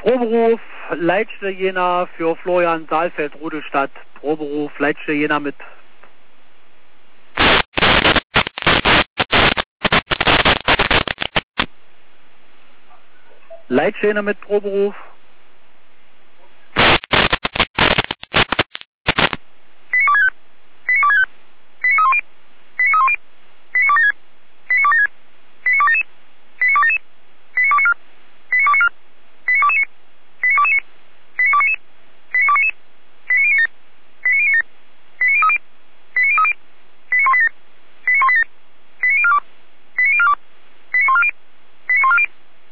Proberuf Leitstelle Jena für Florian Saalfeld, Rudelstadt. Proberuf Leitstelle Jena mit Leitstelle mit Proberuf.